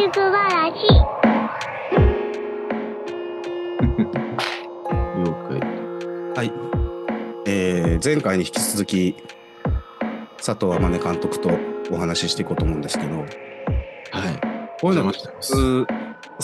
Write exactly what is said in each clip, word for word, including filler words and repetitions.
宿わらじ。 了解。 はい、えー、前回に引き続き佐藤天音監督とお話ししていこうと思うんですけど、 はい。 こういうのお邪魔してます。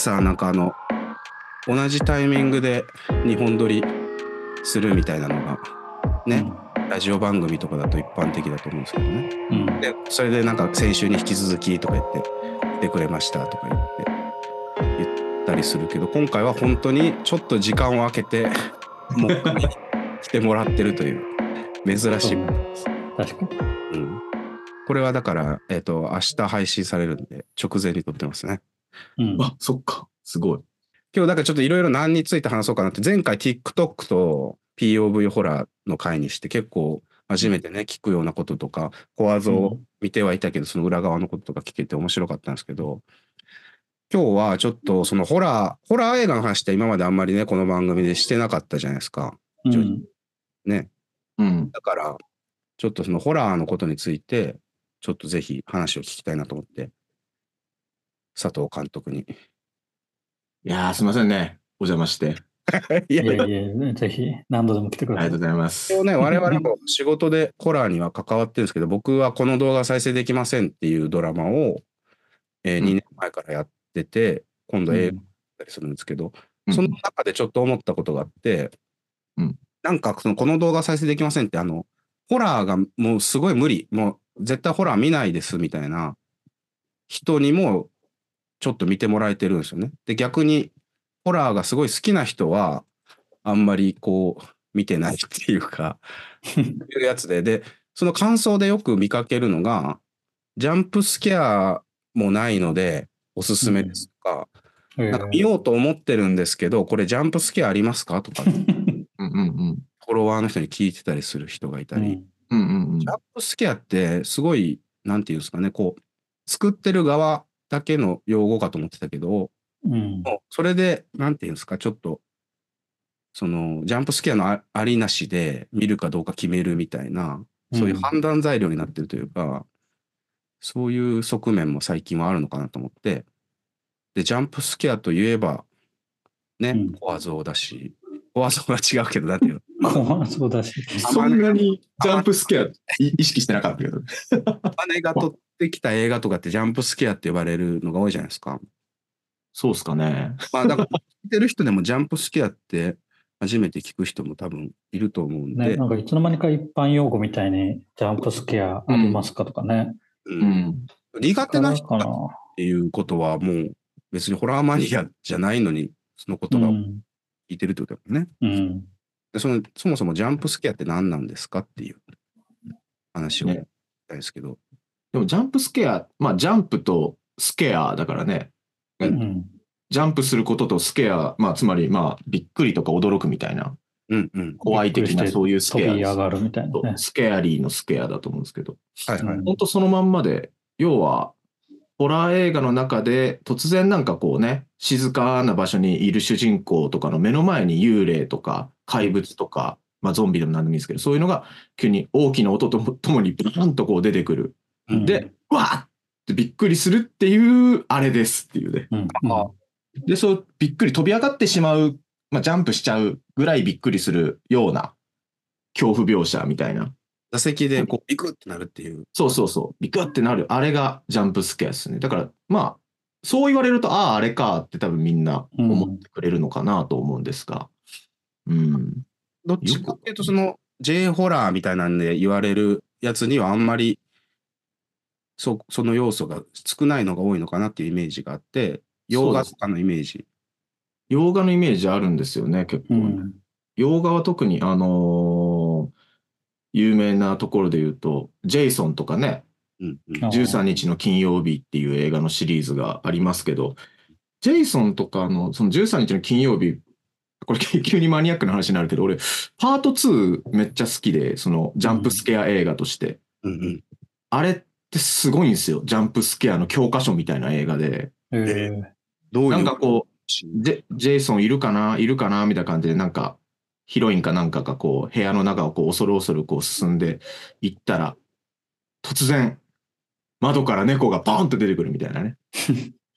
さあなんかあの同じタイミングでにほん撮りするみたいなのがね、うん、ラジオ番組とかだと一般的だと思うんですけどね、うん、でそれでなんか先週に引き続きとか言って来てくれましたとか言って言ったりするけど、今回は本当にちょっと時間を空けてもう来てもらってるという珍しいことです。 確かに、 うん、これはだから、えーと、明日配信されるんで直前に撮ってますね、 うん、あ、そっか、すごい。 今日だからちょっといろいろ何について話そうかなって、前回 TikTok と ピーオーブイ ホラーの回にして結構初めてね、聞くようなこととか、コア像を見てはいたけど、その裏側のこととか聞けて面白かったんですけど、今日はちょっとそのホラー、ホラー映画の話って今まであんまりね、この番組でしてなかったじゃないですか。 うん、 ね。 うん。 だから、ちょっとそのホラーのことについて、ちょっとぜひ話を聞きたいなと思って、佐藤監督に。 いやー、すみませんね。お邪魔して。 いやいやいや、ぜひ何度でも来てください。 ありがとうございます。 ね、我々も仕事でホラーには関わってるんですけど、僕はこの動画再生できませんっていうドラマを、えー、にねんまえからやってて、今度映画だったりするんですけど、うん、その中でちょっと思ったことがあって、うん、なんかそのこの動画再生できませんって、あの、ホラーがもうすごい無理、もう絶対ホラー見ないですみたいな人にもちょっと見てもらえてるんですよね。で、逆にホラーがすごい好きな人はあんまりこう見てないっていうかいうやつで、でその感想でよく見かけるのがジャンプスケアもないのでおすすめですとか、うん、なんか見ようと思ってるんですけどこれジャンプスケアありますかとかうんうん、うん、フォロワーの人に聞いてたりする人がいたり、うんうんうん、ジャンプスケアってすごいなんていうんですかね、こう作ってる側だけの用語かと思ってたけど、うん、それでなんていうんですか、ちょっとそのジャンプスケアの あ, ありなしで見るかどうか決めるみたいな、そういう判断材料になってるというか、うん、そういう側面も最近はあるのかなと思って、でジャンプスケアといえばね、うん、コア像だし、コア像は違うけどだっていうコア像だし、 そんなにジャンプスケア意識してなかったけど姉が撮ってきた映画とかってジャンプスケアって呼ばれるのが多いじゃないですか。 そうっすかね。 まあだから聞いてる人でもジャンプスケアって初めて聞く人も多分いると思うんで、 ね、なんかいつの間にか一般用語みたいにジャンプスケアありますかとかね、 うんうん、苦手な人っていうことはもう別にホラーマニアじゃないのにその言葉を聞いてるってことだもんね、うん、でそのそもそもジャンプスケアって何なんですかっていう話をしたいですけど、ね、 でもジャンプスケア、まあジャンプとスケアだからね、うん、ジャンプすることとスケア、まあつまりまあびっくりとか驚くみたいな、うんうん、怖い的なそういうスケア、 飛び上がるみたいな、ね、 スケアリーのスケアだと思うんですけど、 はいはい、 本当そのまんまで、要はホラー映画の中で突然なんかこうね、静かな場所にいる主人公とかの目の前に幽霊とか怪物とか、まあゾンビでも何でもいいですけど、そういうのが急に大きな音とともにバーンとこう出てくる、うん、でわーってびっくりするっていうあれですっていうね、うんうん、でそうびっくり飛び上がってしまう、まあ、ジャンプしちゃうぐらいびっくりするような恐怖描写みたいな、 座席でこうビクってなるっていう、 そうそうそうビクってなるあれがジャンプスケアですね。だからまあそう言われるとあああれかって多分みんな思ってくれるのかなと思うんですが、うん、うん、 どっちかっていうとその J ホラーみたいなんで言われるやつにはあんまりそ, その要素が少ないのが多いのかなっていうイメージがあって、洋画とかのイメージ、 洋画のイメージあるんですよね結構ね、うん、洋画は特にあのー、有名なところで言うとジェイソンとかね、うんうん、じゅうさんにちの金曜日っていう映画のシリーズがありますけど、ジェイソンとかのそのじゅうさんにちの金曜日、これ急にマニアックな話になるけど、俺パートツーめっちゃ好きで、そのジャンプスケア映画として、うんうん、あれってすごいんですよ、ジャンプスケアの教科書みたいな映画で、えー、どういうなんかこうジェ、ジェイソンいるかないるかなみたいな感じで、なんかヒロインかなんかがこう部屋の中をこう恐る恐るこう進んでいったら突然窓から猫がバーンと出てくるみたいなね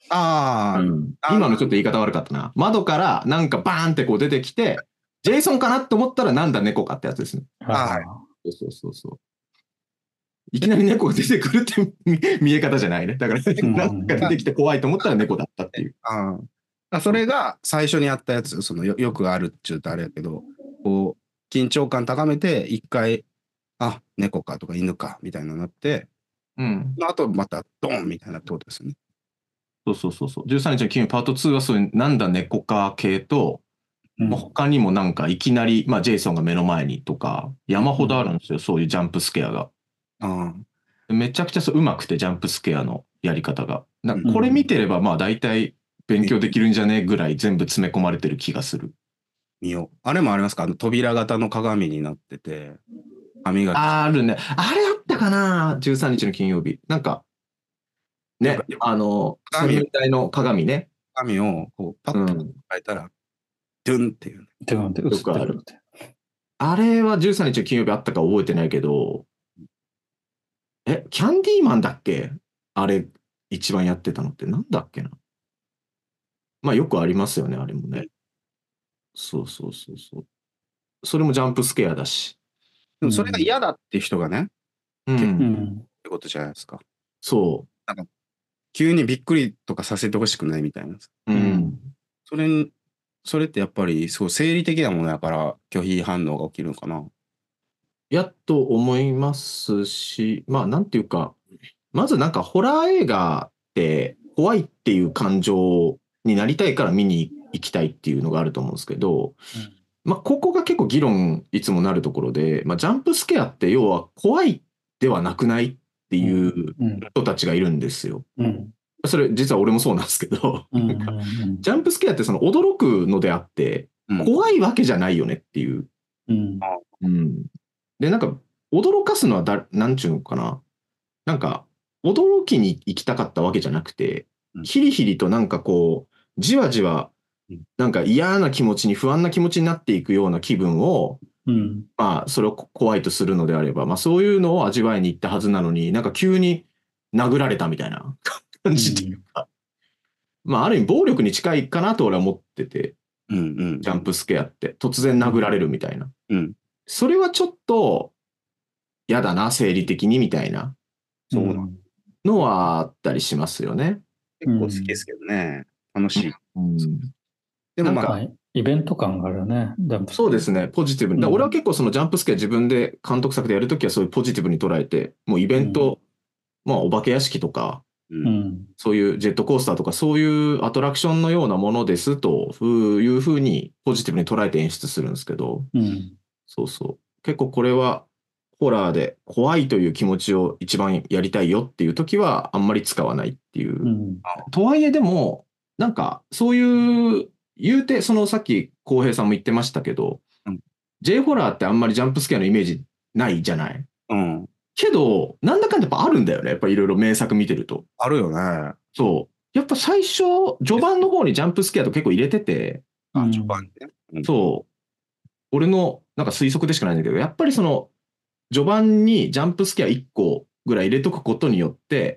ああ、 うん、今のちょっと言い方悪かったな。窓からなんかバーンってこう出てきて、ジェイソンかなって思ったらなんだ猫かってやつですね。 はい。 そうそうそう。いきなり猫が出てくるって見え方じゃないね。だから、なんか出てきて怖いと思ったら猫だったっていう。 ああ、それが最初にやったやつ、その よ, よくあるっちゅうとあれやけど、こう、緊張感高めて、一回、あ、猫かとか犬かみたいなのになって、 うん。 あとまたドーンみたいなってことですよね。 そうそうそうそう。じゅうさんにちの金曜パートツーはそういうなんだ猫か系と、うん、他にもなんかいきなり、まあジェイソンが目の前にとか、山ほどあるんですよ、うん、そういうジャンプスケアが。あめちゃくちゃそううまくて、ジャンプスケアのやり方が。なんかこれ見てれば、まあ大体勉強できるんじゃねえぐらい全部詰め込まれてる気がする。 見よう。あれもありますか？あの扉型の鏡になってて、歯磨き。 あるね。あれあったかな ?じゅうさんにちの金曜日。なんか、ね、あの、鏡体の鏡ね。 鏡をこうパッと変えたら、うん、ドゥンっていう。 ドゥンって映ってるって。 あれはじゅうさんにちの金曜日あったか覚えてないけど、え、キャンディーマンだっけあれ、一番やってたのってなんだっけな。まあよくありますよね、あれもね。そうそうそうそう。それもジャンプスケアだし。 でもそれが嫌だっていう人がね、 うん、 結構ってことじゃないですか。 そう。 なんか急にびっくりとかさせてほしくないみたいな。 うん。 それに、それってやっぱりそう生理的なものだから拒否反応が起きるのかな。 やっと思いますし、まあなんていうか、まずなんかホラー映画って怖いっていう感情になりたいから見に行きたいっていうのがあると思うんですけど、うん、まあここが結構議論いつもなるところで、まあジャンプスケアって要は怖いではなくないっていう人たちがいるんですよ。うんうんそれ実は俺もそうなんですけど、うんうんうん、ジャンプスケアってその驚くのであって、怖いわけじゃないよねっていう。うんうん、で、なんか驚かすのはだ、なんちゅうのかな。なんか驚きに行きたかったわけじゃなくて、ヒリヒリとなんかこう、じわじわ、なんか嫌な気持ちに不安な気持ちになっていくような気分を、うん、まあそれを怖いとするのであれば、まあそういうのを味わいに行ったはずなのに、なんか急に殴られたみたいな。感じというか、うん、まあある意味暴力に近いかなと俺は思ってて、うんうん、ジャンプスケアって突然殴られるみたいな、うん、それはちょっと嫌だな生理的にみたいなそうなのはあったりしますよね。 結構好きですけどね、楽しい、うん、 でもまあイベント感があるよね。 そうですね、ポジティブに。俺は結構そのジャンプスケア自分で監督作でやるときはそういうポジティブに捉えて、もうイベント、うん、まあお化け屋敷とか、うん、そういうジェットコースターとかそういうアトラクションのようなものですというふうにポジティブに捉えて演出するんですけど、うん、そうそう。結構これはホラーで怖いという気持ちを一番やりたいよっていう時はあんまり使わないっていう。うん、とはいえでも、なんかそういう言うて、そのさっき浩平さんも言ってましたけど、うん、J ホラーってあんまりジャンプスケアのイメージないじゃない。うんけど、なんだかんだやっぱあるんだよね。やっぱいろいろ名作見てると。 あるよね。 そう。やっぱ最初、序盤の方にジャンプスケアと結構入れてて。 あ、序盤ね、 うん。そう。俺のなんか推測でしかないんだけど、やっぱりその、序盤にジャンプスケアいっこぐらい入れとくことによって、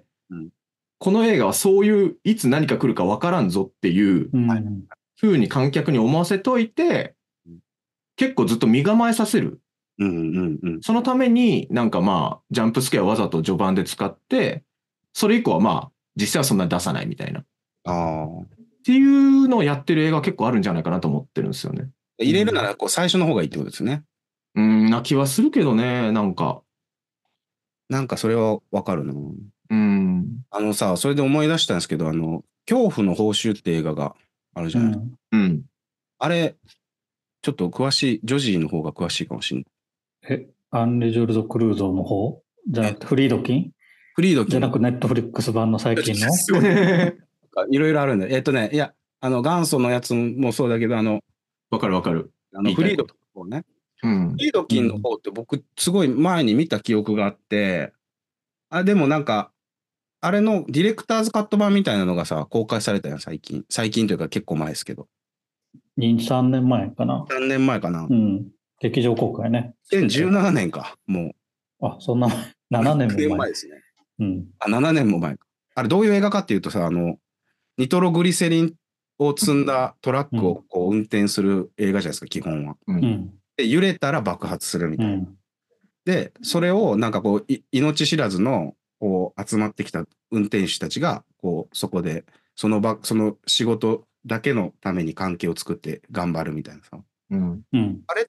うん、この映画はそういう、いつ何か来るか分からんぞっていう、うん、風に観客に思わせといて、結構ずっと身構えさせる。うんうんうん、そのためになんかまあジャンプスケアわざと序盤で使ってそれ以降はまあ実際はそんなに出さないみたいなあっていうのをやってる映画結構あるんじゃないかなと思ってるんですよね。 入れるならこう最初の方がいいってことですね。 うんな気はするけどねなんかなんかそれはわかるな。うんあのさそれで思い出したんですけどあの恐怖の報酬って映画があるじゃないですか。うん、うん、あれちょっと詳しいジョジーの方が詳しいかもしれない。 え、アンレジョルド・クルーゾーの方じゃなくてフリードキンフリードキンじゃなくネットフリックス版の最近のいろいろあるんだ。えっとね、いや、あの元祖のやつもそうだけど、あの、 わかるわかる。 あのフリードキンの方ね。うん、フリードキンの方って僕、すごい前に見た記憶があって、うん、あ、でもなんか、あれのディレクターズカット版みたいなのがさ、公開されたよ、最近。最近というか結構前ですけど。 に、さんねんまえかな。 さんねんまえかな。 うん。劇場公開ね。 にせんじゅうななねんか、もう。あ、そんな前。ななねんも前。 ななねんまえですね。うん。あ、ななねんも前か。あれどういう映画かっていうとさ、あの、 ニトログリセリンを積んだトラックをこう運転する映画じゃないですか、基本は。 うん。 で、揺れたら爆発するみたいな。 うん。 で、それをなんかこう、い命知らずのこう集まってきた運転手たちが、こう、そこで、その場、その仕事だけのために関係を作って頑張るみたいなさ。 うん。 うん。 あれって、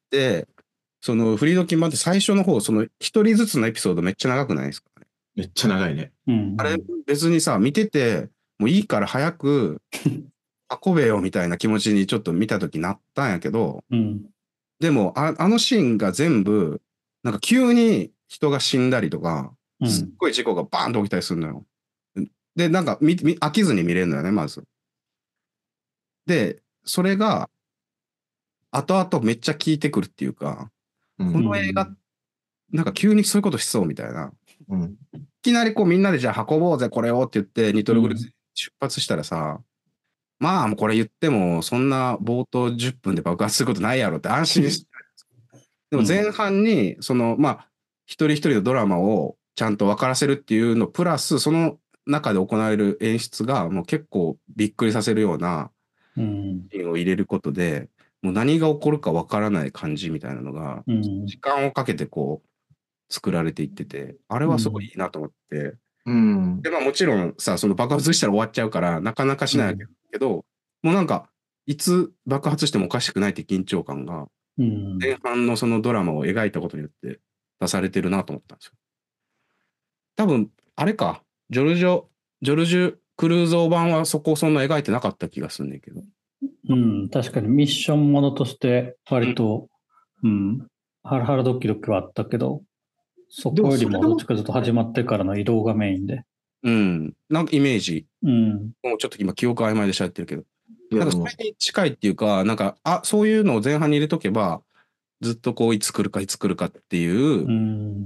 そのフリードキン版って最初の方、その一人ずつのエピソードめっちゃ長くないですかね。 めっちゃ長いね。 うん。 あれ別にさ、見てて、もういいから早く運べよみたいな気持ちにちょっと見たときなったんやけど、 うん。 でもあ、あのシーンが全部、なんか急に人が死んだりとか、 うんすっごい事故がバーンと起きたりするのよ。で、なんか見見飽きずに見れるのよね、まず。で、それが、後々めっちゃ効いてくるっていうか、 うんこの映画、なんか急にそういうことしそうみたいな。 うん。 いきなりこうみんなでじゃあ運ぼうぜこれをって言ってニトログリス出発したらさ、まあもうこれ言ってもそんな冒頭じゅっぷんで爆発することないやろって安心して。でも前半にそのまあ一人一人のドラマをちゃんと分からせるっていうのプラスその中で行われる演出がもう結構びっくりさせるようなうん。 シーンを入れることでもう何が起こるか分からない感じみたいなのがうん。 時間をかけてこう作られていってて、あれはすごいいいなと思って。 うん。 で、まあもちろんさ、その爆発したら終わっちゃうから、なかなかしないけど、うん、もうなんか、いつ爆発してもおかしくないって緊張感が、前半のそのドラマを描いたことによって出されてるなと思ったんですよ。多分、あれか、ジョルジョ、ジョルジュ・クルーゾー版はそこをそんな描いてなかった気がするんだけど。 うん、確かにミッションものとして割と、うん、うん、ハラハラドキドキはあったけど、そこよりもどっちかというと始まってからの移動がメインで。 うん。なんかイメージ。 うん。 もうちょっと今記憶曖昧でしゃべってるけど。なんかそれに近いっていうか、なんか、あ、そういうのを前半に入れとけば、ずっとこう、いつ来るかいつ来るかっていう、 うん、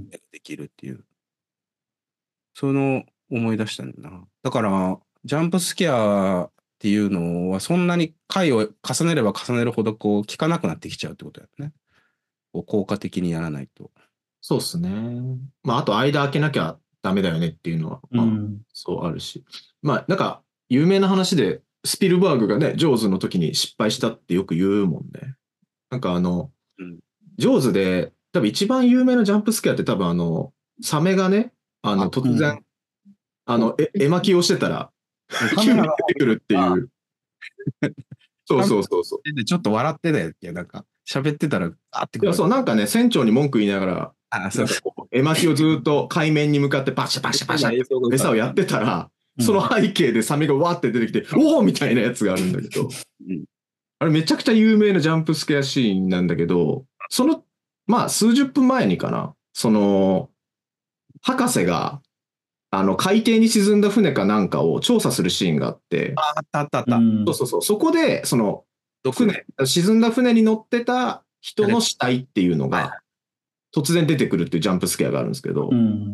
できるっていう。その思い出したんだな。だから、ジャンプスケアっていうのは、そんなに回を重ねれば重ねるほど、こう、効かなくなってきちゃうってことだよね。こう効果的にやらないと。 そうっすね。まあ、あと間開けなきゃダメだよねっていうのは、まあ、うん、そうあるし。まあ、なんか、有名な話で、スピルバーグがね、ジョーズの時に失敗したってよく言うもんね。なんかあの、うん、ジョーズで、多分一番有名なジャンプスケアって多分あの、サメがね、あの、突然、うん、あの、え、絵巻きをしてたら、急に出てくるっていう。そうそうそうそう。 ちょっと笑ってたやっけ、なんか、喋ってたら、あってくる。 いや、そう、なんかね、船長に文句言いながら、あそうそう絵巻きをずっと海面に向かってパシャパシャパシャって餌をやってたら、その背景でサメがわーって出てきて、うん、おおみたいなやつがあるんだけど、うん、あれめちゃくちゃ有名なジャンプスケアシーンなんだけど、その、まあ、数十分前にかな、その、博士が、あの、海底に沈んだ船かなんかを調査するシーンがあって、 あったあったあった。 そうそうそう、そこで、その、船、沈んだ船に乗ってた人の死体っていうのが、突然出てくるっていうジャンプスケアがあるんですけど、うん、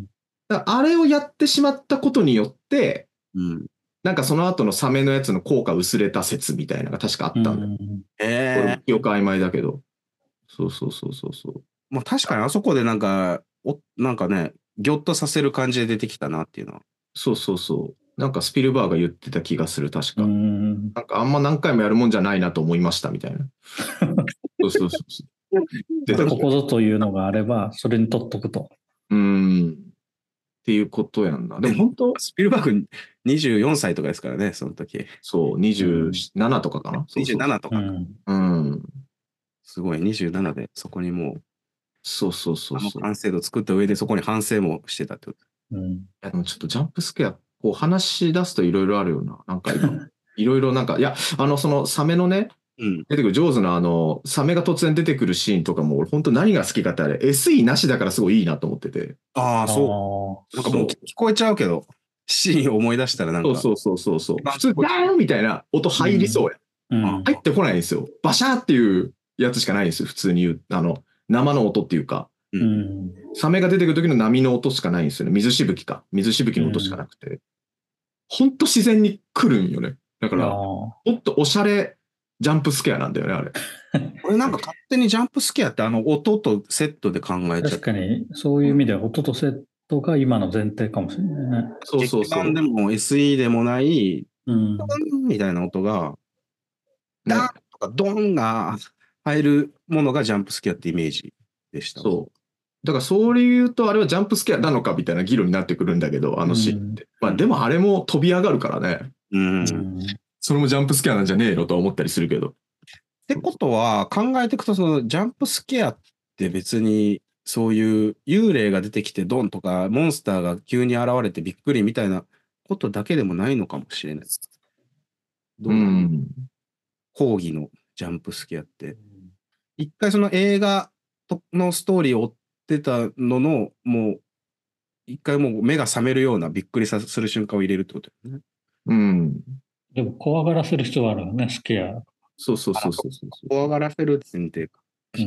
だからあれをやってしまったことによって、うん、なんかその後のサメのやつの効果薄れた説みたいなのが確かあったんだよ。うん、えー、記憶曖昧だけど。そうそうそうそうそう。 まあ確かにあそこでなんか、おなんかね、ぎょっとさせる感じで出てきたなっていうのは。 そうそうそう。なんかスピルバーが言ってた気がする、確か。うん、なんかあんま何回もやるもんじゃないなと思いましたみたいな。そうそうそうそう。 ここぞというのがあれば、それに取っとくと。 うん。っていうことやんな。でも本当、 スピルバーグにじゅうよんさいとかですからね、その時。 そう、にじゅうななとかかな。うん、 にじゅうななとかか。 うん。 すごい、にじゅうななでそこにもう、 そうそうそうそう。 あの完成度作った上でそこに反省もしてたってこと。 うん。いや、でもちょっとジャンプスケア、こう話し出すといろいろあるよな。なんか今、いろいろなんか、いや、あの、そのサメのね、うん、出てくる上手なあの、サメが突然出てくるシーンとかも、俺本当何が好きかってあれ、エスイー なしだからすごいいいなと思ってて。 ああ、そう。なんかもう聞こえちゃうけど、シーンを思い出したらなんか。 そうそうそうそう。普通、ダーンみたいな音入りそうや。うんうん、入ってこないんですよ。バシャーっていうやつしかないんですよ。普通に言う。あの、生の音っていうか。うん、サメが出てくる時の波の音しかないんですよね。水しぶきか。水しぶきの音しかなくて。ほんと自然に来るんよね。だから、もっとおしゃれジャンプスケアなんだよね、あれ。 俺なんか勝手にジャンプスケアってあの音とセットで考えちゃう。 確かに、そういう意味では音とセットが今の前提かもしれないね。 そうそうそう。劇版でも エスイー でもないうん。 ドンみたいな音が、 ね、 ダーンとかドンが入るものがジャンプスケアってイメージでした。 そう。だからそういうと、あれはジャンプスケアなのかみたいな議論になってくるんだけど、あのシーンって。まあでもあれも飛び上がるからね。 うん。 それもジャンプスケアなんじゃねえのとは思ったりするけど。 ってことは、考えていくと、そのジャンプスケアって別に、そういう幽霊が出てきてドンとか、モンスターが急に現れてびっくりみたいなことだけでもないのかもしれない。どう、うん、講義のジャンプスケアって。一回その映画のストーリーを追ってたのの、もう、一回もう目が覚めるようなびっくりさする瞬間を入れるってことだよね。 うん。 でも怖がらせる必要はあるよね、スケア。 そうそうそうそうそう。 怖がらせる前提か。 うん。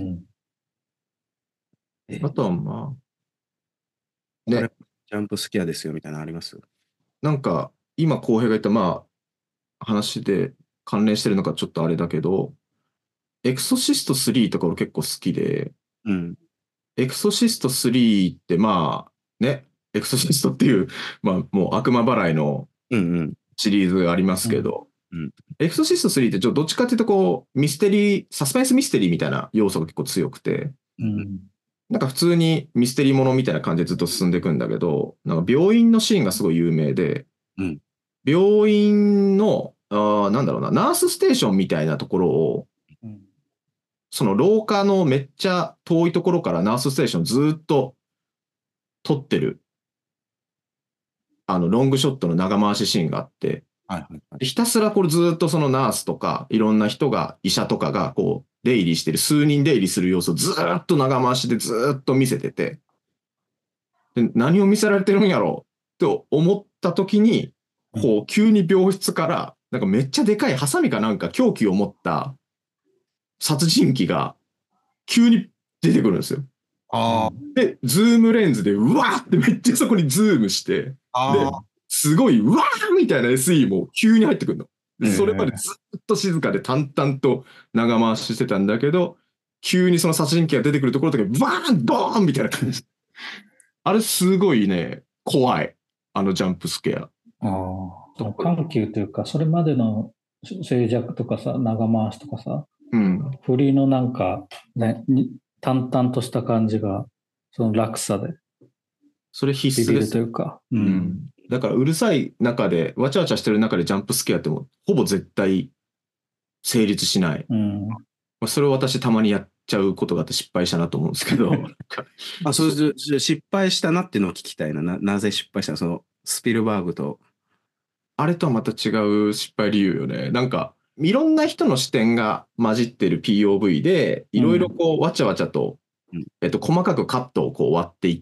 あとはまあ、ね。ジャンプスケアですよみたいなのあります？ なんか、今、浩平が言ったまあ、話で関連してるのかちょっとあれだけど、エクソシストスリーとか俺結構好きで、 うん。 エクソシストスリーってまあ、ね、エクソシストっていう、まあもう悪魔払いのシリーズがありますけど、うんうん、エクソシストスリーってちょっとどっちかっていうとこう、ミステリー、サスペンスミステリーみたいな要素が結構強くて、うん、なんか普通にミステリーものみたいな感じでずっと進んでいくんだけど、なんか病院のシーンがすごい有名で、うん、病院の、あ、なんだろうな、ナースステーションみたいなところを、うん、その廊下のめっちゃ遠いところからナースステーションずっと撮ってる、あの、ロングショットの長回しシーンがあって、はいはいはい、ひたすらこれずっとそのナースとか、いろんな人が、医者とかがこう、出入りしてる、数人出入りする様子をずっと長回しでずっと見せてて、で何を見せられてるんやろうと思った時に、こう、急に病室から、なんかめっちゃでかいハサミかなんか凶器を持った殺人鬼が急に出てくるんですよ。あで、ズームレンズで、うわーってめっちゃそこにズームして、で、すごい、うわーみたいな エスイー も急に入ってくるの。でそれまでずっと静かで淡々と長回ししてたんだけど、急にその殺人鬼が出てくるところだけ、バーンドーンみたいな感じ。あれすごいね、怖い。あのジャンプスケア。ああ。緩急というか、それまでの静寂とかさ、長回しとかさ、うん、振りのなんか、ね、淡々とした感じが、その落差で。 それ必須です。 というか。 うん。うん、だからうるさい中で、わちゃわちゃしてる中でジャンプスケアっても、ほぼ絶対成立しない。うん、それを私たまにやっちゃうことがあって失敗したなと思うんですけど。 あ、そう、失敗したなっていうのを聞きたいな。な、なぜ失敗したの？その、スピルバーグと。 あれとはまた違う失敗理由よね。なんか、いろんな人の視点が混じってる ピーオーブイ で、いろいろこう、わちゃわちゃと、うん、えっと、細かくカットをこう割っていって、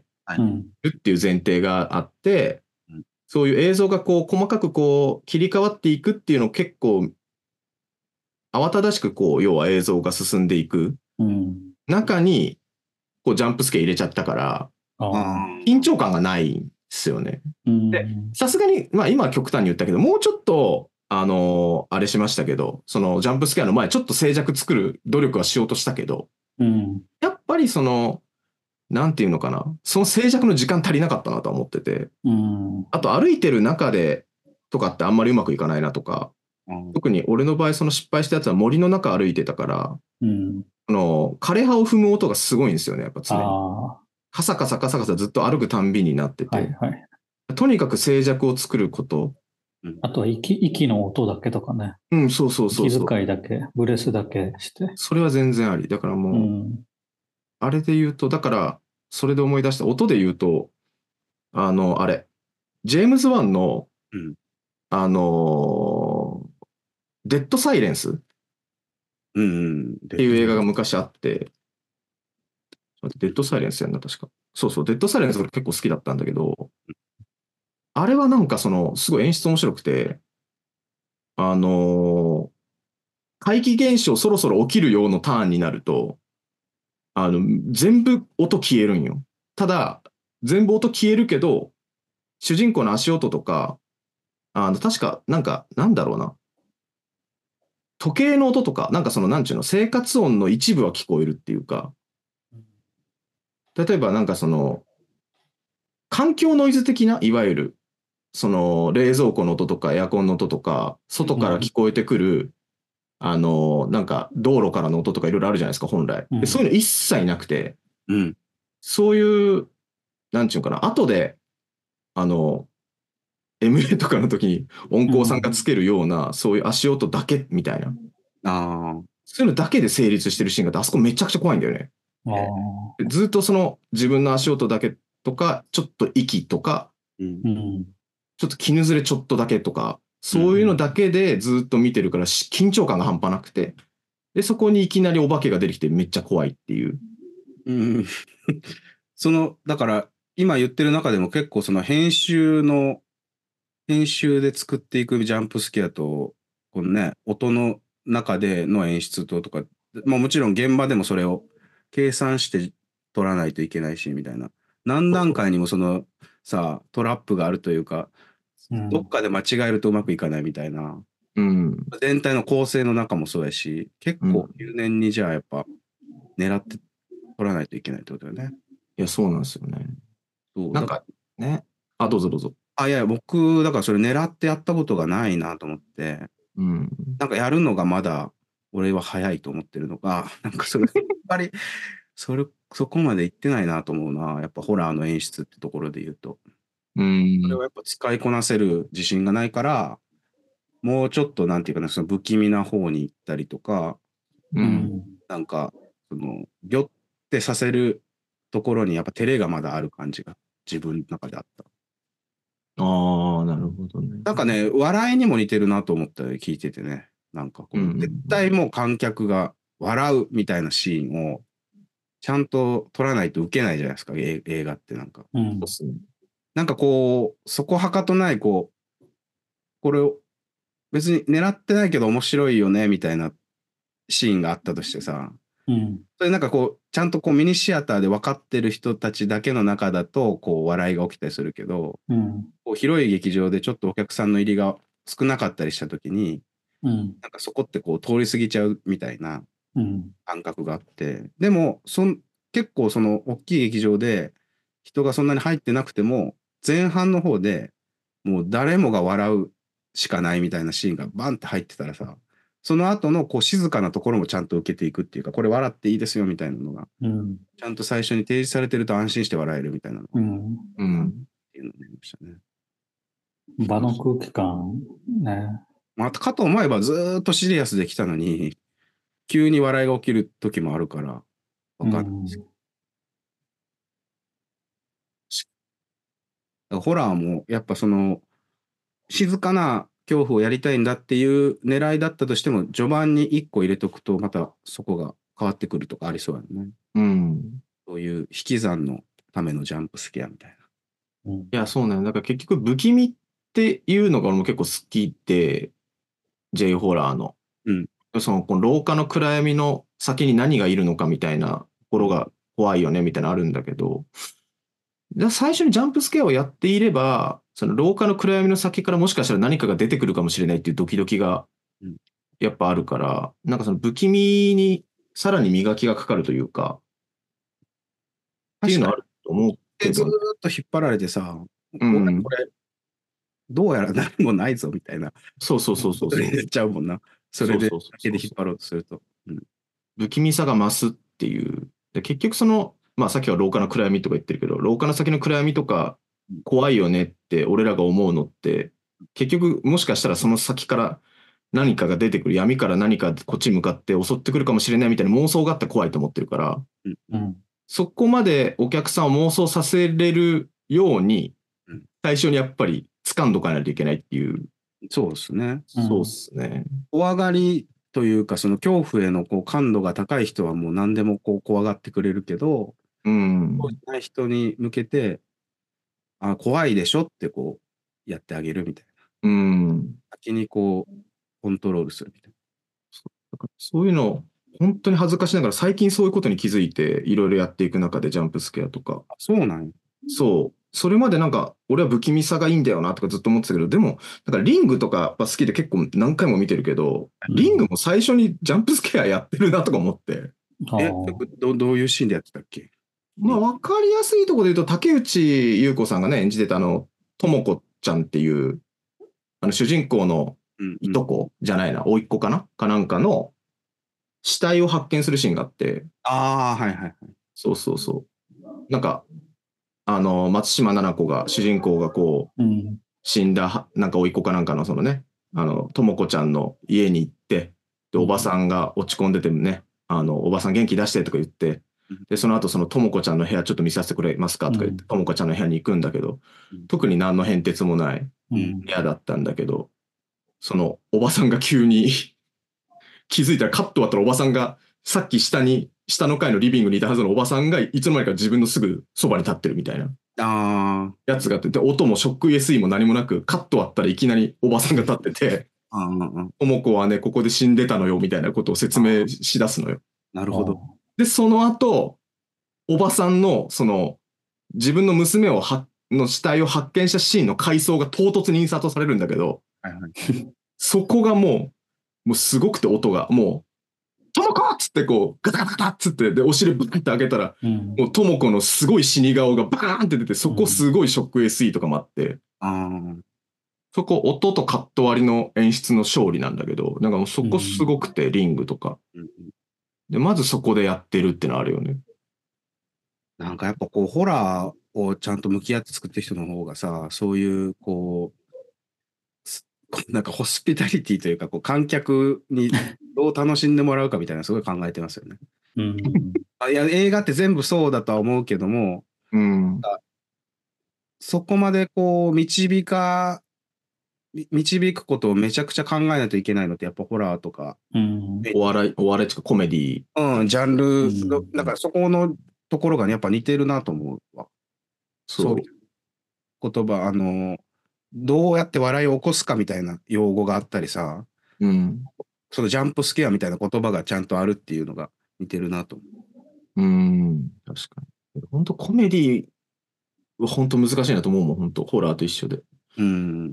るっていう前提があって、うん、そういう映像がこう、細かくこう、切り替わっていくっていうのを結構、慌ただしくこう、要は映像が進んでいく中に、こう、ジャンプスケ入れちゃったから、緊張感がないんですよね。で、さすがに、まあ今は極端に言ったけど、もうちょっと、あのー、あれしましたけど、そのジャンプスケアの前、ちょっと静寂作る努力はしようとしたけど、うん、やっぱりその、なんていうのかな、その静寂の時間足りなかったなと思ってて、うん、あと歩いてる中でとかってあんまりうまくいかないなとか、うん、特に俺の場合、その失敗したやつは森の中歩いてたから、うん、あの枯葉を踏む音がすごいんですよね、やっぱ常に。カサカサカサカサずっと歩くたんびになってて、はいはい、とにかく静寂を作ること。 あとは息、息の音だけとかね。 うん、そうそうそうそう。 息遣いだけ、ブレスだけして。 それは全然あり。だからもう、うん、あれで言うと、だから、それで思い出した、音で言うと、あの、あれ、ジェームズ・ワンの、うん、あの、デッド・サイレンスっていう映画が昔あって、デッドサイレンスやんな、確か。そうそう、デッドサイレンスが結構好きだったんだけど、あれはなんかその、すごい演出面白くて、あのー、怪奇現象そろそろ起きるようなターンになると、あの、全部音消えるんよ。ただ、全部音消えるけど、主人公の足音とか、あの、確か、なんか、なんだろうな。時計の音とか、なんかその、なんちゅうの、生活音の一部は聞こえるっていうか、例えばなんかその、環境ノイズ的な、いわゆる、 その冷蔵庫の音とかエアコンの音とか、外から聞こえてくる、うん、あの、なんか道路からの音とかいろいろあるじゃないですか、本来。でそういうの一切なくて、 うん、 そういう、なんちゅうかな、後で、あの、エムエー とかの時に音響さんがつけるような、うん、そういう足音だけみたいな。 ああ。 そういうのだけで成立してるシーンがあって、あそこめちゃくちゃ怖いんだよね。 あずっとその自分の足音だけとか、ちょっと息とか、 うん、 ちょっと絹ずれちょっとだけとか、そういうのだけでずっと見てるから、緊張感が半端なくて、で、そこにいきなりお化けが出てきてめっちゃ怖いっていう。 うん、その、だから、今言ってる中でも結構その編集の、編集で作っていくジャンプスケアと、このね、音の中での演出ととか、まあもちろん現場でもそれを計算して撮らないといけないし、みたいな。何段階にもそのさ、トラップがあるというか、うん、どっかで間違えるとうまくいかないみたいな。 うん、 全体の構成の中もそうやし、結構入念にじゃあやっぱ狙って撮らないといけないってことだよね。 いや、そうなんですよね。 そうなんかね、あ、どうぞどうぞ。 あ、いや、僕、だからそれ狙ってやったことがないなと思って、 うん、 なんかやるのがまだ俺は早いと思ってるのが、なんかそれ、やっぱり、それ、そこまで行ってないなと思うな。やっぱホラーの演出ってところで言うと。 うん。 それはやっぱ使いこなせる自信がないから、もうちょっとなんていうかな、その不気味な方に行ったりとか、 うん、 なんか、その、ギョってさせるところにやっぱ照れがまだある感じが自分の中であった。 ああ、なるほどね。 なんかね、笑いにも似てるなと思った聞いててね。なんかこう、うんうん、絶対もう観客が笑うみたいなシーンをちゃんと撮らないと受けないじゃないですか、映画ってなんか。 うん、 なんかこう、そこはかとない、こう、これを別に狙ってないけど面白いよね、みたいなシーンがあったとしてさ、 うん、 それなんかこう、ちゃんとこうミニシアターで分かってる人たちだけの中だと、こう、笑いが起きたりするけど、 うん、 こう広い劇場でちょっとお客さんの入りが少なかったりしたときに、 うん、 なんかそこってこう通り過ぎちゃうみたいな感覚があって、うん、でもそん結構その大きい劇場で人がそんなに入ってなくても、前半の方でもう誰もが笑うしかないみたいなシーンがバンって入ってたらさ、その後のこう静かなところもちゃんと受けていくっていうか、これ笑っていいですよみたいなのが、うん、ちゃんと最初に提示されてると安心して笑えるみたいなのが、うんうん、っていうのを思いましたね。 場の空気感ね。 またかと思えばずーっとシリアスで来たのに、急に笑いが起きる時もあるから、わかんないですけど。うん、ホラーもやっぱその、静かな恐怖をやりたいんだっていう狙いだったとしても、序盤に一個入れとくと、またそこが変わってくるとかありそうやね。 うん。 そういう引き算のためのジャンプスケアみたいな。うん、いや、そうね。なんか結局不気味っていうのが俺も結構好きで、J ホラーの。うん。その、この廊下の暗闇の先に何がいるのかみたいなところが怖いよねみたいなのあるんだけど、最初にジャンプスケアをやっていれば、その廊下の暗闇の先からもしかしたら何かが出てくるかもしれないっていうドキドキがやっぱあるから、なんかその不気味にさらに磨きがかかるというか、っていうのあると思うけど。 ずーっと引っ張られてさ、うん、これ、どうやら何もないぞみたいな。 そうそうそうそう。 言っちゃうもんな。それでだけで引っ張ろうとすると。 不気味さが増すっていう。で結局その、まあさっきは廊下の暗闇とか言ってるけど、廊下の先の暗闇とか怖いよねって俺らが思うのって、結局もしかしたらその先から何かが出てくる、闇から何かこっちに向かって襲ってくるかもしれないみたいな妄想があって怖いと思ってるから、うん、そこまでお客さんを妄想させれるように、最初にやっぱり掴んどかないといけないっていう。 そうですね。 そうですね。 怖がりというか、その恐怖へのこう感度が高い人はもう何でもこう怖がってくれるけど、 うん、 そうじゃない人に向けて、あ、怖いでしょってこうやってあげるみたいな。うん。 先にこうコントロールするみたいな。 そう、そういうの、本当に恥ずかしながら最近そういうことに気づいていろいろやっていく中でジャンプスケアとか。 そうなんや。 そう。それまでなんか、俺は不気味さがいいんだよなとかずっと思ってたけど、でも、だからリングとか好きで結構何回も見てるけど、うん、リングも最初にジャンプスケアやってるなとか思って。 え、ど, どういうシーンでやってたっけ？ まあ、わかりやすいところで言うと、竹内優子さんがね、演じてたあの、ともこっちゃんっていう、あの主人公のいとこじゃないな、甥っ子かなかなんかの死体を発見するシーンがあって。 ああ、はいはいはい。 そうそうそう。なんか、あの、松島菜々子が、主人公がこう、うん、死んだ、なんか甥っ子かなんかのそのね、あの、ともこちゃんの家に行って、で、おばさんが落ち込んでてね、あの、おばさん元気出してとか言って、で、その後そのともこちゃんの部屋ちょっと見させてくれますかとか言って、ともこちゃんの部屋に行くんだけど、特に何の変哲もない部屋だったんだけど、そのおばさんが急に気づいたらカット終わったらおばさんがさっき下に、下の階のリビングにいたはずのおばさんがいつの間にか自分のすぐそばに立ってるみたいな。あやつがあって、で、音もショック エスイー も何もなく、カットあったらいきなりおばさんが立ってて、ともこはね、ここで死んでたのよ、みたいなことを説明しだすのよ。 なるほど。 で、その後、おばさんの、その、自分の娘をは、の死体を発見したシーンの回想が唐突にインサートされるんだけど、はいはい、そこがもう、もうすごくて音が、もう、ともこっつってこう、ガタガタガタっつって、で、お尻ブッて開けたら、うん、もうともこのすごい死に顔がバーンって出て、そこすごいショック エスイー とかもあって、うん、そこ音とカット割りの演出の勝利なんだけど、なんかもうそこすごくて、うん、リングとか。で、まずそこでやってるってのあるよね。 なんかやっぱこう、ホラーをちゃんと向き合って作ってる人の方がさ、そういう、こう、なんかホスピタリティというか、こう観客にどう楽しんでもらうかみたいなすごい考えてますよね。うん、いや映画って全部そうだとは思うけども、うん、そこまでこう導か導くことをめちゃくちゃ考えないといけないのってやっぱホラーとか、 うん、お笑いお笑いとかコメディうんジャンルの、うん、だからそこのところが、ね、やっぱ似てるなと思うわ。そういう言葉あのどうやって笑いを起こすかみたいな用語があったりさ、うん、そのジャンプスケアみたいな言葉がちゃんとあるっていうのが似てるなと思う。うん、確かに。本当コメディは本当難しいなと思うもん、本当ホラーと一緒で。うん。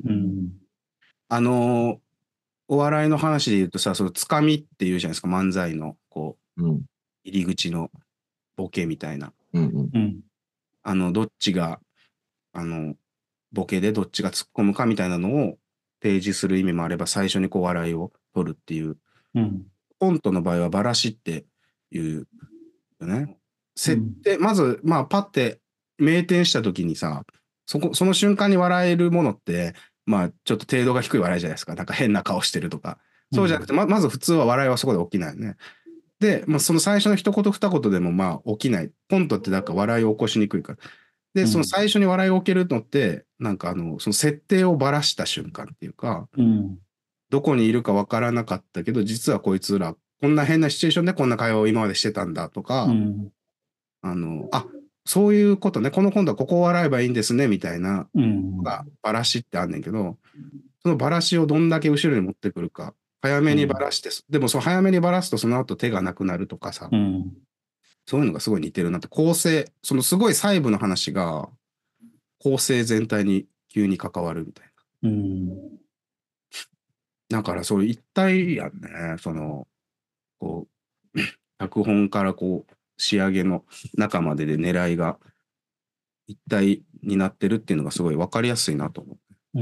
うん、あの、お笑いの話で言うとさ、そのつかみっていうじゃないですか、漫才の、こう、うん、入り口のボケみたいな。うんうん、あの、どっちが、あの、ボケでどっちが突っ込むかみたいなのを提示する意味もあれば、最初にこう笑いを取るっていう。うん、コントの場合はバラシっていうよね。設定、うん、まず、まあ、パッて明転した時にさ、そこ、その瞬間に笑えるものって、まあ、ちょっと程度が低い笑いじゃないですか。なんか変な顔してるとか。そうじゃなくて、うん、ま、まず普通は笑いはそこで起きないよね。で、まあ、その最初の一言二言でもまあ起きない。コントってなんか笑いを起こしにくいから。で、その最初に笑いを起きるのって、なんかあの、その設定をばらした瞬間っていうか、うん、どこにいるかわからなかったけど、実はこいつら、こんな変なシチュエーションでこんな会話を今までしてたんだとか、うん、あの、あ、そういうことね、この今度はここを笑えばいいんですね、みたいなのが、ばらしってあんねんけど、そのばらしをどんだけ後ろに持ってくるか、早めにばらして、うん、でもその早めにばらすとその後手がなくなるとかさ、うん、そういうのがすごい似てるなって、構成、そのすごい細部の話が、構成全体に急に関わるみたいな。うん、だからそれ一体やんね、その、こう、脚本からこう、仕上げの中までで狙いが一体になってるっていうのがすごい分かりやすいなと思う。うん、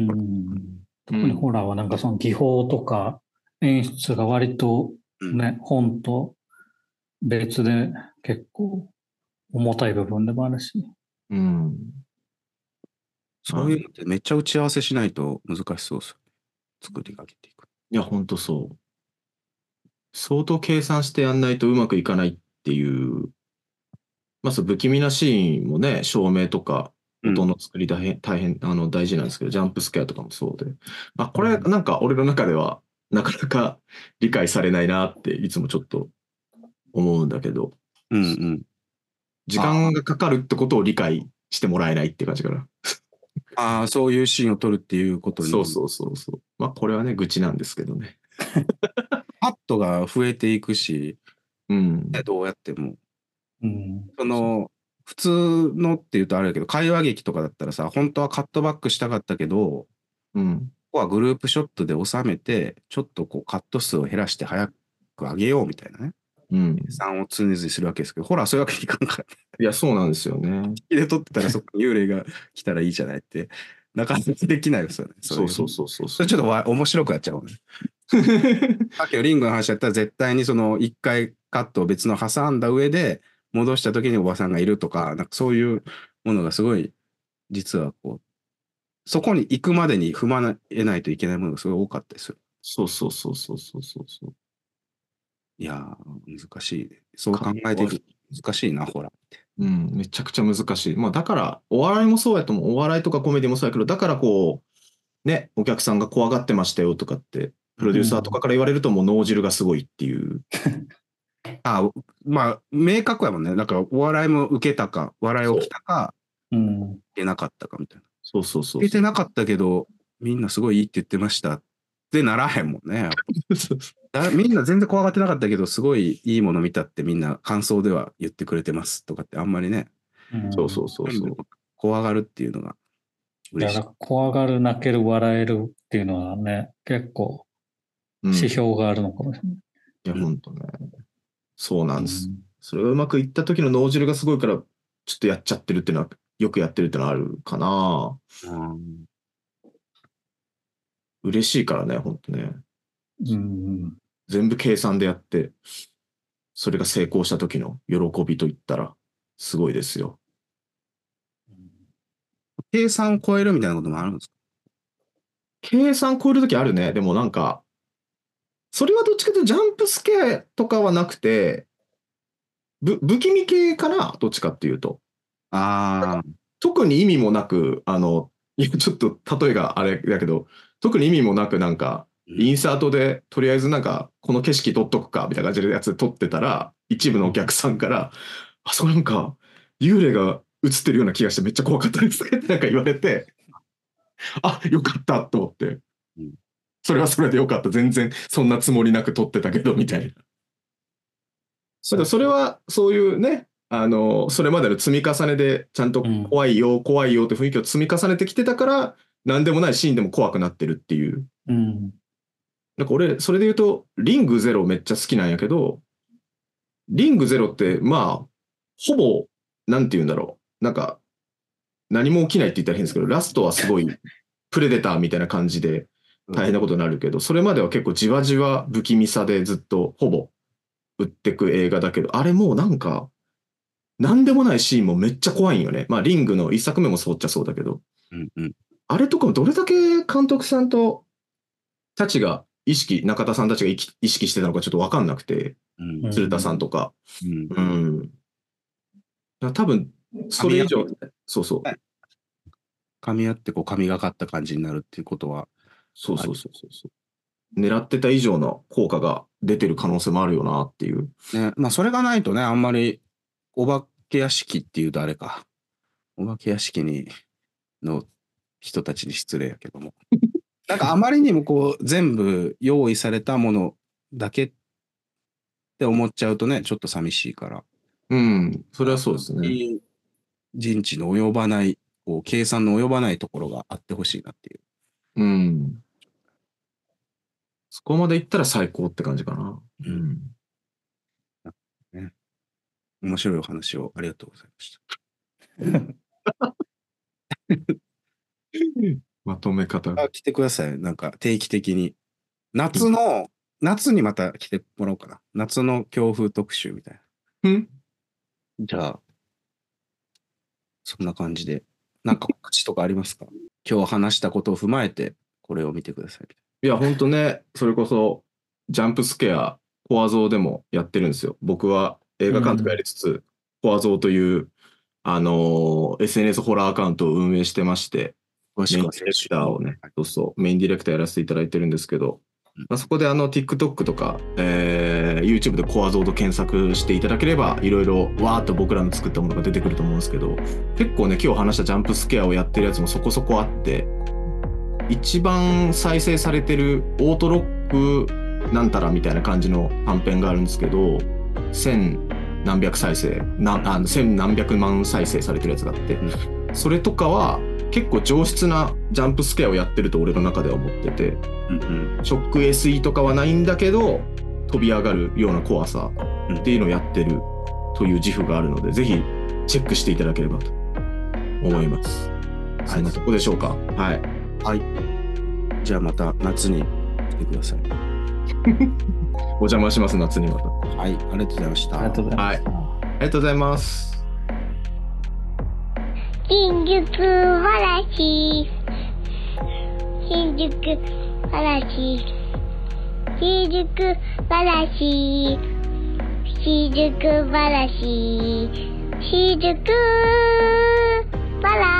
特にホラーはなんかその技法とか演出が割とね、うん、本と別で結構重たい部分でもあるし。うん。 そういうのってめっちゃ打ち合わせしないと難しそうです。作り上げていく。 いや、ほんとそう。相当計算してやんないとうまくいかないっていう、まず不気味なシーンもね、照明とか音の作り大変、うん、大変、あの、大事なんですけど、ジャンプスケアとかもそうで。まあ、これなんか俺の中ではなかなか理解されないなっていつもちょっと思うんだけど、うんうん、時間がかかるってことを理解してもらえないって感じかな。 ああ、そういうシーンを撮るっていうことに。 そうそうそうそう。まあ、これはね、愚痴なんですけどね。 カットが増えていくし、うん、どうやっても。うん、その、普通のっていうとあれだけど、会話劇とかだったらさ、本当はカットバックしたかったけど、うん、ここはグループショットで収めて、ちょっとこうカット数を減らして早く上げようみたいなね。うん。計算を常々するわけですけど、ほら、そういうわけにいかんから。 いや、そうなんですよね。 引きで撮ってたらそこに幽霊が来たらいいじゃないってなかなかできないですよね。 そうそうそうそう。 それちょっとわ面白くなっちゃうね。さっきのリングの話だったら絶対にその一回カットを別の挟んだ上で戻した時におばさんがいるとか、なんかそういうものがすごい実はこうそこに行くまでに踏まえないといけないものがすごい多かったですよ。 そうそうそうそうそうそう。 いやー難しい。そう考えてる難しいなホラーって。 うん、めちゃくちゃ難しい。まあだからお笑いもそうやと思う。お笑いとかコメディもそうやけど、だからこうね、お客さんが怖がってましたよとかってプロデューサーとかから言われるともう脳汁がすごいっていう。 あまあ明確やもんね。なんかお笑いも受けたか、笑い起きたか、受けなかったかみたいな。 そうそうそう。 受けてなかったけどみんなすごいいいって言ってましたってならへんもんね。みんな全然怖がってなかったけどすごいいいもの見たってみんな感想では言ってくれてますとかってあんまりね。 そうそうそうそう。 怖がるっていうのが嬉しい。だから怖がる、泣ける、笑えるっていうのはね、結構指標があるのかもしれない。うん、 いや、ほんとね。そうなんです。うん、それがうまくいった時の脳汁がすごいから、ちょっとやっちゃってるっていうのは、よくやってるっていうのはあるかな。うん、嬉しいからね、ほんとね。うん、全部計算でやって、それが成功した時の喜びといったら、すごいですよ。 計算を超えるみたいなこともあるんですか？ 計算超えるときあるね。でもなんか、それはどっちかというとジャンプスケアとかはなくて、ぶ不気味系かな、どっちかっていうと。ああ。特に意味もなく、あの、いや、ちょっと例えがあれだけど、特に意味もなくなんか、インサートでとりあえずなんか、この景色撮っとくか、みたいな感じでやつ撮ってたら、一部のお客さんから、あ、そこなんか、幽霊が映ってるような気がしてめっちゃ怖かったですってなんか言われて、あ、よかったと思って。それはそれでよかった。全然そんなつもりなく撮ってたけど、みたいな。そ, それはそういうね、あの、それまでの積み重ねで、ちゃんと怖いよ、うん、怖いよって雰囲気を積み重ねてきてたから、なんでもないシーンでも怖くなってるっていう。うん、なんか俺、それで言うと、リングゼロめっちゃ好きなんやけど、リングゼロって、まあ、ほぼ、なんて言うんだろう。なんか、何も起きないって言ったら変ですけど、ラストはすごい、プレデターみたいな感じで大変なことになるけど、それまでは結構じわじわ不気味さでずっと、ほぼ、売ってく映画だけど、あれもうなんか、なんでもないシーンもめっちゃ怖いんよね。まあ、リングの一作目もそうっちゃそうだけど。うんうん、あれとかもどれだけ監督さんとたちが意識、中田さんたちが意識してたのかちょっとわかんなくて、うん、鶴田さんとか。うんうんうん、多分、それ以上、そうそう。 噛み合ってこう噛みがかった感じになるっていうことは。 そうそうそうそうそう。狙ってた以上の効果が出てる可能性もあるよなっていう。 ね、まあそれがないとね、あんまりお化け屋敷っていうとあれか。お化け屋敷にの人たちに失礼やけども。なんかあまりにもこう全部用意されたものだけって思っちゃうとね、ちょっと寂しいから。 うん、それはそうですね。 人知の及ばない、こう計算の及ばないところがあってほしいなっていう。 うん。そこまでいったら最高って感じかな。うん。 ね、面白いお話をありがとうございました。 まとめ方が。来てください。なんか定期的に。夏の、うん、夏にまた来てもらおうかな。夏の強風特集みたいな。うん。じゃあ、そんな感じで。なんか告知とかありますか？今日話したことを踏まえて、これを見てください。 いや、ほんとね、それこそ、ジャンプスケア、コアゾーでもやってるんですよ。僕は映画監督やりつつ、うん、コアゾーという、あのー、エスエヌエス ホラーアカウントを運営してまして、メインディレクターをね、そうそう、メインディレクターやらせていただいてるんですけど、うん、まあ、そこであの TikTok とか、えー、YouTube でコアゾーと検索していただければ、いろいろわーっと僕らの作ったものが出てくると思うんですけど、結構ね、今日話したジャンプスケアをやってるやつもそこそこあって、一番再生されてるオートロックなんたらみたいな感じの短編があるんですけど、千何百再生、なあ千何百万再生されてるやつがあって、うん、それとかは結構上質なジャンプスケアをやってると俺の中では思ってて、うんうん、ショック エスイー とかはないんだけど飛び上がるような怖さっていうのをやってるという自負があるので、ぜひチェックしていただければと思います。 そんなとこでしょうか。はい。 はい。じゃあまた夏に来てください。 お邪魔します、夏にまた。 はい、ありがとうございました。 ありがとうございます。はい、 ありがとうございます。 新宿話、新宿話、新宿話、新宿話、新宿話。